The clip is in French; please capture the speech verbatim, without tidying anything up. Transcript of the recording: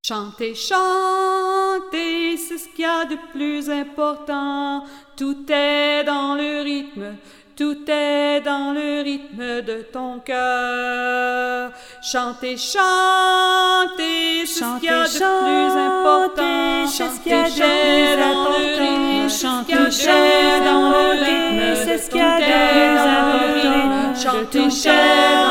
Chantez, chantez, c'est ce qu'il y a de plus important. Tout est dans le rythme, tout est dans le rythme de ton cœur. Chantez, chantez, c'est ce qu'il y a de plus important. Chantez, dans le rythme, chantez dans le rythme, c'est ce qu'il y a de plus important. Chantez,